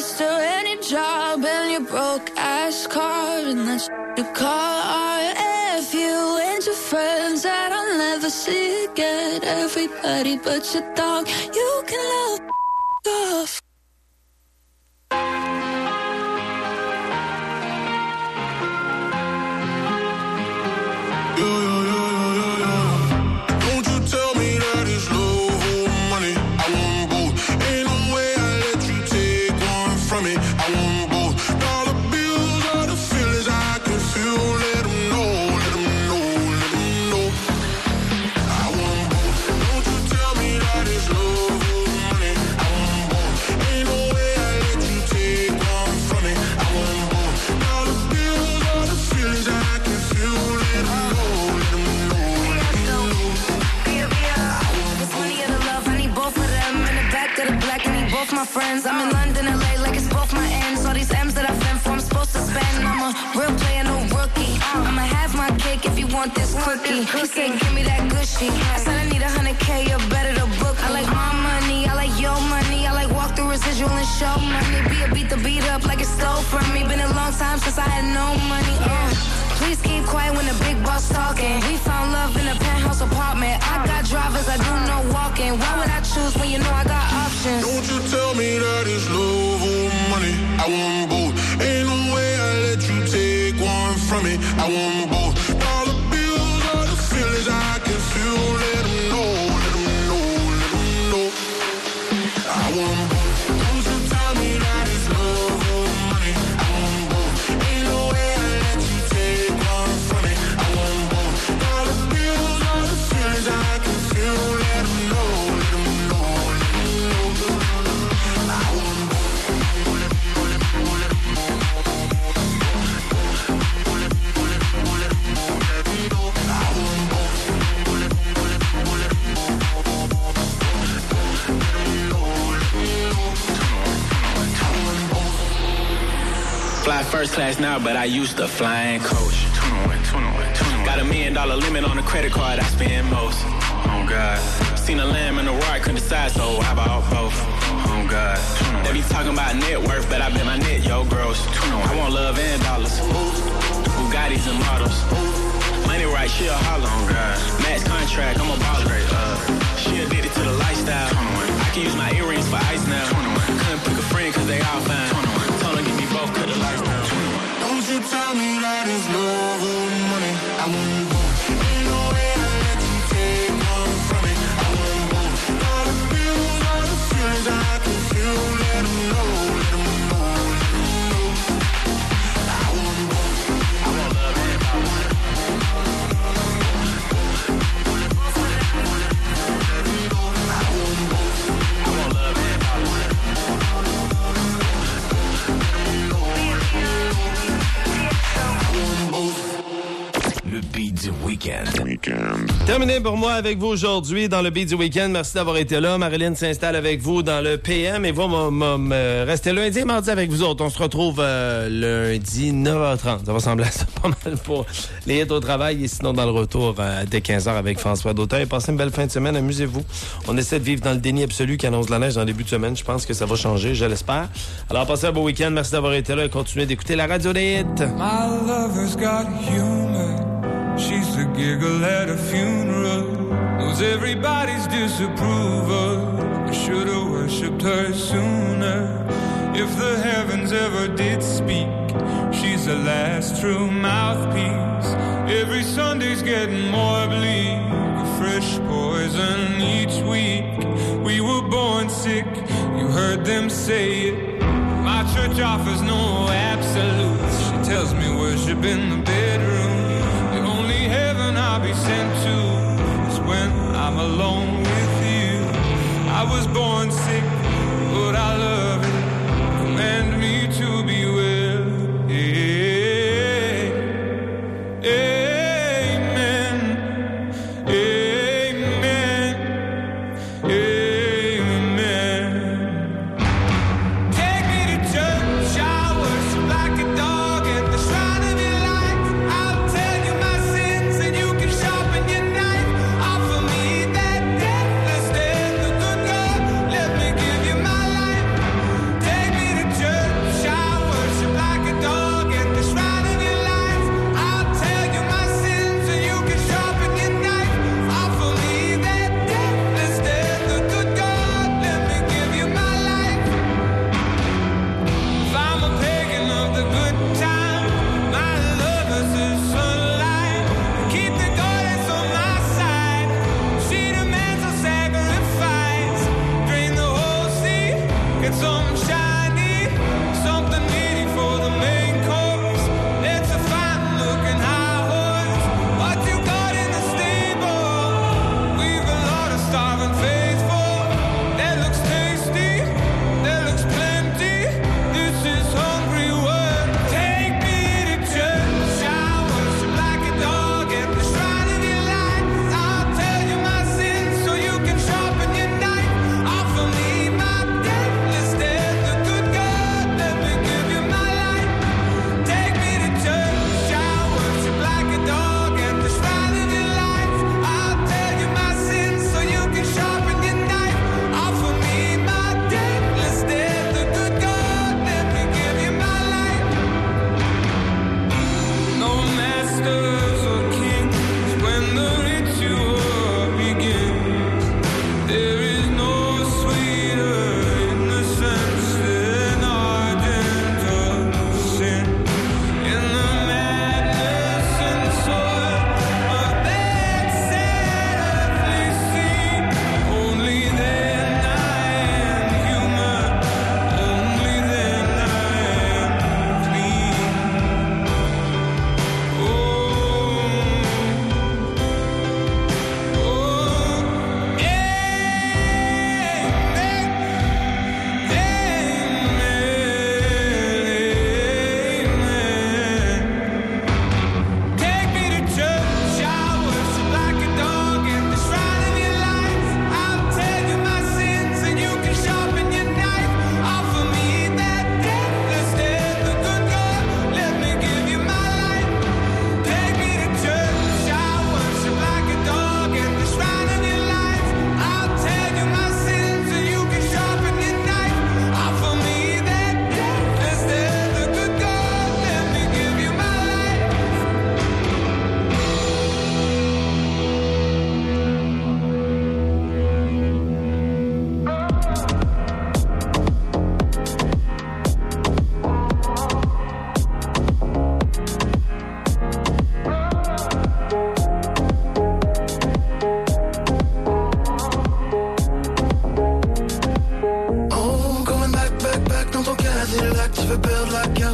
sister any job and your broke ass car, and that's you call RFU and your friends that I'll never see again. Everybody but your dog, you can love off. My friends, I'm in London, LA, like it's both my ends. All these M's that I've been for, I'm supposed to spend. I'm a real player, no rookie. I'ma have my cake if you want this cookie. He said, give me that gushy. I said, I need 100K, you better to book. I like my money, I like your money. I like walk through residual and show money. Beat the beat up like it's stole from me. Been a long time since I had no money. Please keep quiet when the big boss talking. We found love in a penthouse apartment. I got drivers, I do no walking. Why would I choose when you know I got options? Don't you tell me that it's love or money. I want both. Ain't no way I let you take one from me. I want both. Dollar bills are the feelings I can feel. Let them know, let them know, let them know. I want both. Don't you tell me that it's love or money. I want both. Ain't no way I let you take one from me. I want both. Dollar bills are the feelings I can feel. Let them know, let them know, let them know. I want both. Fly first class now, but I used to flying coach. 21. Got $1 million limit on the credit card I spend most. Oh God. Seen a lamb and a roar, couldn't decide, so how about both? Oh God. They be talking about net worth, but I bet my net, yo, gross. I want love and dollars. Bugattis and models. Money right, she a holler. Oh God. Max contract, I'm a baller. She addicted to the lifestyle. I can use my earrings for ice now. Couldn't pick a friend cause they all fine. Told her give me both, cut the lights down. Don't you tell me that it's love or money. I want both. Ain't no way I let you take one from me. I want both. All the bills, all the feelings I can feel. Let them know, let them know, let them know. I want both. I want love and power. Le beat du week-end. Terminé pour moi avec vous aujourd'hui dans le beat du week-end. Merci d'avoir été là. Marilyn s'installe avec vous dans le PM et vous restez lundi et mardi avec vous autres. On se retrouve lundi 9h30. Ça va ressembler à ça pas mal pour les hits au travail et sinon dans le retour dès 15h avec François Dautel. Passez une belle fin de semaine. Amusez-vous. On essaie de vivre dans le déni absolu qui annonce la neige dans le début de semaine. Je pense que ça va changer. Je l'espère. Alors passez un beau week-end. Merci d'avoir été là et continuez d'écouter la radio des hits. My lover's got humor. She's the giggle at a funeral. Knows everybody's disapproval. I should've worshipped her sooner. If the heavens ever did speak, she's the last true mouthpiece. Every Sunday's getting more bleak. A fresh poison each week. We were born sick, you heard them say it. My church offers no absolutes. She tells me worship in the bedroom. Heaven I'll be sent to is when I'm alone with you. I was born sick, but I love it. Command me to be well. Amen. Amen. Amen. Take me to church, I worship like a dog at the shrine of your light. I'll tell you my sins and you can sharpen your knife. Offer me that deathless death, the good God. Let me give you my life. Take me to church.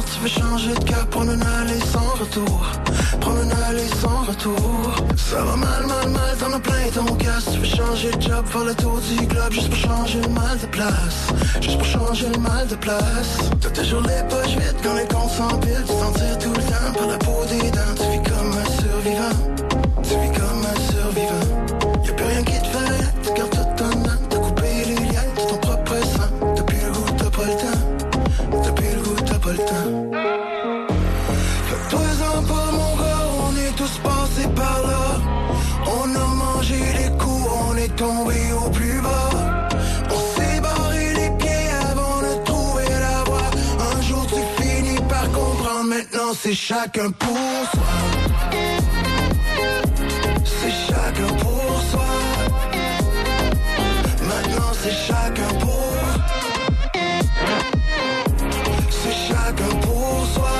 tu veux changer de cap, prendre une allée sans retour. Prendre une allée sans retour. Ça va mal, t'en as plein ton casse. Tu veux changer de job, faire le tour du globe, juste pour changer le mal de place. Juste pour changer le mal de place. T'as toujours les poches vides quand les comptes s'empilent. Tu t'en tires tout le temps par la peau des dents. Tu vis comme un survivant. Tu vis comme un survivant. Y'a plus rien qui te fait, tu gardes tout ton temps. T'as coupé les liens de ton propre sang. T'as plus le goût, t'as pas le temps. T'as plus le goût, t'as pas le temps. Fais-toi-en pas mon gars, on est tous passés par là. On a mangé les coups, on est tombé au plus bas. On s'est barré les pieds avant de trouver la voie. Un jour tu finis par comprendre, maintenant c'est chacun pour soi. C'est chacun pour soi. Maintenant c'est chacun pour. C'est chacun pour soi.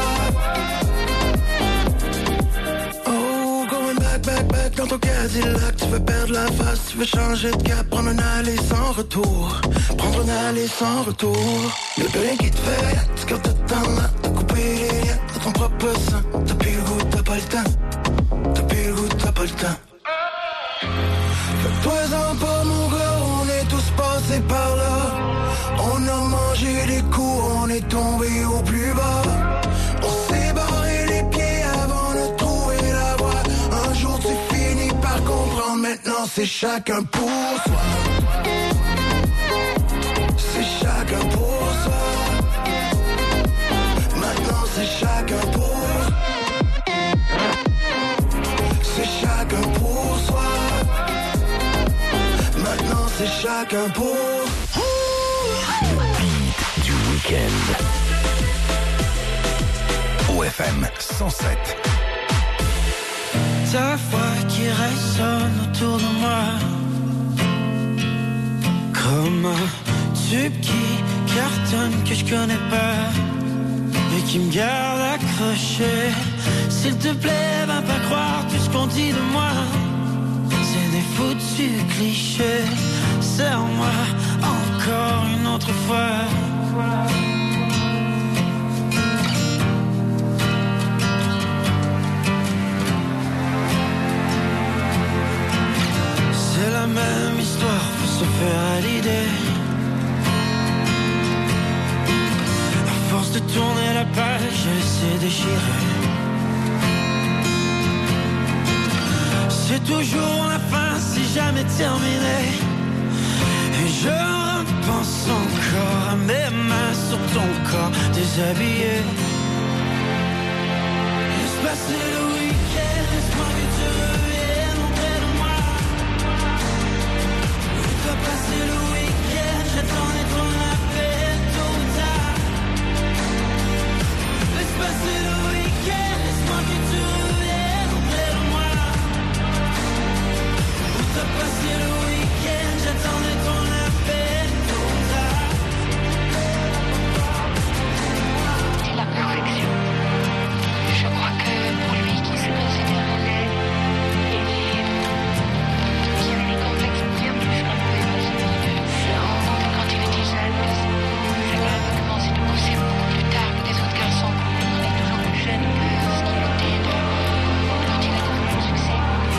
Oh, going back dans ton Cadillac. Tu veux perdre la face, tu veux changer de cap. Prendre une allée sans retour. Prendre une allée sans retour. Y'a plus rien qui te fait, tu gardes tout ton temps. T'as coupé les liens de ton propre sang. T'as plus le goût, t'as pas le temps. T'as plus le goût, t'as pas le temps. Fais-toi-en pas mon gars, on est tous passés par là. On a mangé les coups, on est tombé au plus bas. On s'est barré les pieds avant de trouver la voie. Un jour tu finis par comprendre, maintenant c'est chacun pour soi. C'est chacun pour soi. Maintenant c'est chacun pour. C'est chacun pour soi. Maintenant c'est chacun pour. Du week-end. OFM 107. Ta voix qui résonne autour de moi, comme un tube qui cartonne que je connais pas et qui me garde accroché. S'il te plaît, va pas croire tout ce qu'on dit de moi. C'est des foutus clichés. Serre-moi encore une autre fois. C'est la même histoire, faut se faire à l'idée. À force de tourner la page, elle s'est déchirée. C'est toujours la fin, c'est jamais terminé. Et je repense encore à mes mains sur ton corps déshabillé. Laisse passer le week-end, laisse-moi que tu reviennes auprès de moi. Laisse passer le week-end, j'attendais ton appel tôt ou tard. Laisse passer le week-end, laisse-moi que tu reviennes auprès de moi. T'as passé le week-end, j'attendais ton appel tôt ou tard. C'est la perfection. Je crois que pour lui qui se considérait laid et qui avait des complexes bien plus qu'on pouvait imaginer, quand il était jeune, ça va commencer de pousser beaucoup plus tard que des autres garçons. On est toujours plus jeune que ce qu'il était quand il a connu le succès.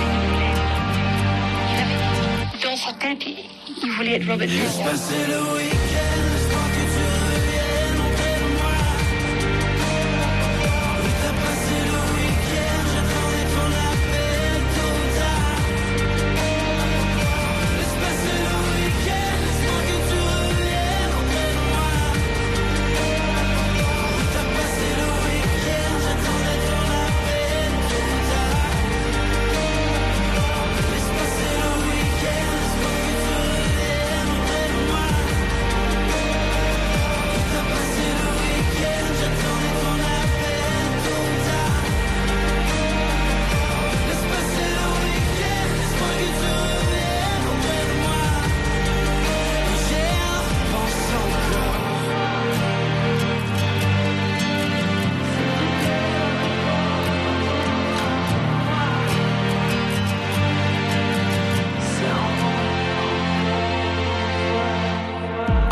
Dans sa tête, il voulait être Robert Williams. Laisse passer le week-end, laisse-moi que tu reviennes auprès de moi. T'as passé le week-end, j'attendais ton appel tôt ou tard. Laisse passer le week-end, laisse-moi que tu reviennes auprès de moi. T'as passé le week-end, j'attendais ton appel tôt ou tard. Laisse passer le week-end, laisse-moi que tu reviennes auprès de moi.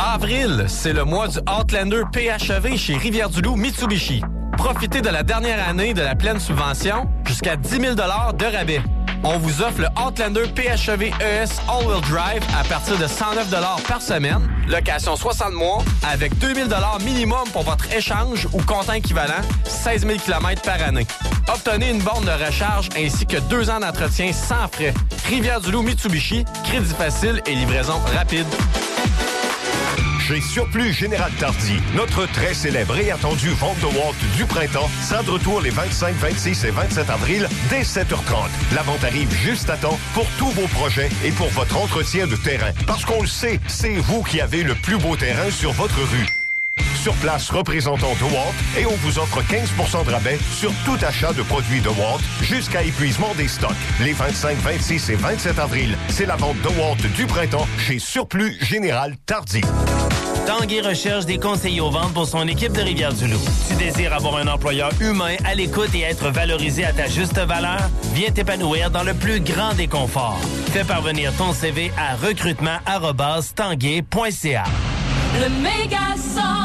Avril, c'est le mois du Outlander PHEV chez Rivière-du-Loup Mitsubishi. Profitez de la dernière année de la pleine subvention jusqu'à 10 000 $ de rabais. On vous offre le Outlander PHEV ES All-Wheel Drive à partir de 109 $ par semaine, location 60 mois, avec 2 000 $ minimum pour votre échange ou comptant équivalent, 16 000 km par année. Obtenez une borne de recharge ainsi que 2 ans d'entretien sans frais. Rivière-du-Loup Mitsubishi, crédit facile et livraison rapide. Chez Surplus Général Tardy, notre très célèbre et attendue vente de Walt du printemps sera de retour les 25, 26 et 27 avril dès 7h30. La vente arrive juste à temps pour tous vos projets et pour votre entretien de terrain. Parce qu'on le sait, c'est vous qui avez le plus beau terrain sur votre rue. Sur place, représentant DeWalt et on vous offre 15 % de rabais sur tout achat de produits DeWalt jusqu'à épuisement des stocks. Les 25, 26 et 27 avril, c'est la vente DeWalt du printemps chez Surplus Général Tardy. Tanguay recherche des conseillers aux ventes pour son équipe de Rivière-du-Loup. Tu désires avoir un employeur humain, à l'écoute et être valorisé à ta juste valeur? Viens t'épanouir dans le plus grand des conforts. Fais parvenir ton CV à recrutement@tanguay.ca. Le méga son.